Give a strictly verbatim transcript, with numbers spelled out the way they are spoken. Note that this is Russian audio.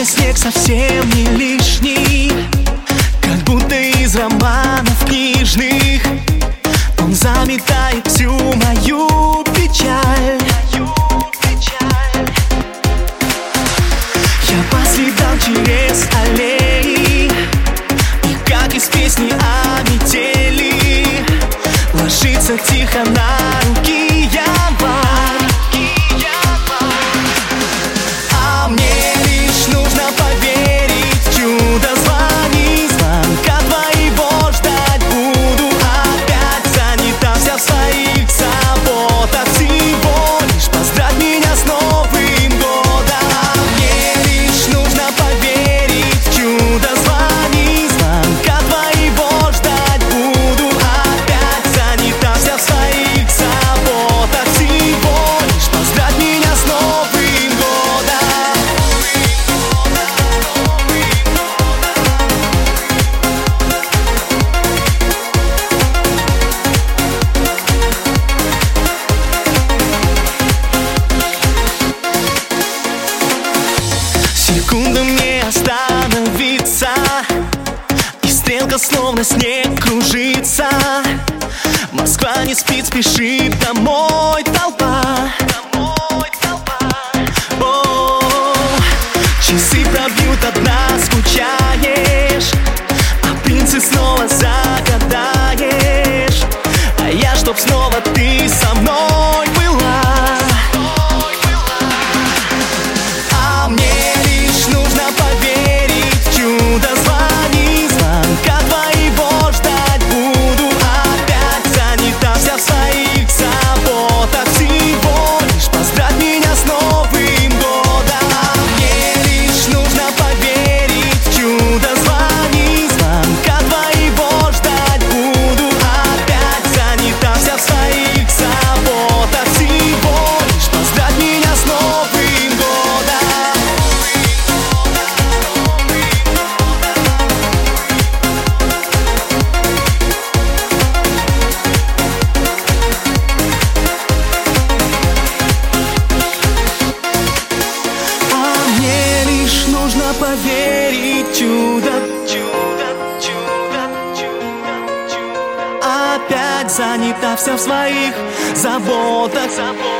снег совсем не лишний, как будто из романов книжных. Он заметает всю мою печаль. Я по следам через аллеи, и как из песни о метели ложится тихо на руки январь. А мне лишь нужно поверить в чудо. Звони, звонка твоего ждать буду. Опять занята вся в своих заботах. Всего лишь поздравь меня с Новым годом. А мне лишь нужно поверить в чудо. Звони, звонка твоего ждать буду. Опять занята вся в своих заботах. Всего лишь поздравь меня с Новым годом. Секунда мне остановиться, и стрелка словно снег кружится. Москва не спит, спешит домой толпа. О, часы пробьют, одна скучаешь, а принцы снова загадаешь. А я, чтоб снова ты со мной была. А мне лишь нужно поверить в чудо. Звони, звонка твоего ждать буду. Опять занята вся в своих заботах. Всего лишь поздравь меня с Новым годом. А мне лишь нужно поверить в чудо. Звони, звонка твоего ждать буду. Опять занята вся в своих заботах. Всего лишь поздравь меня с Новым годом. А мне лишь нужно поверить в чудо. Опять занята вся в своих заботах.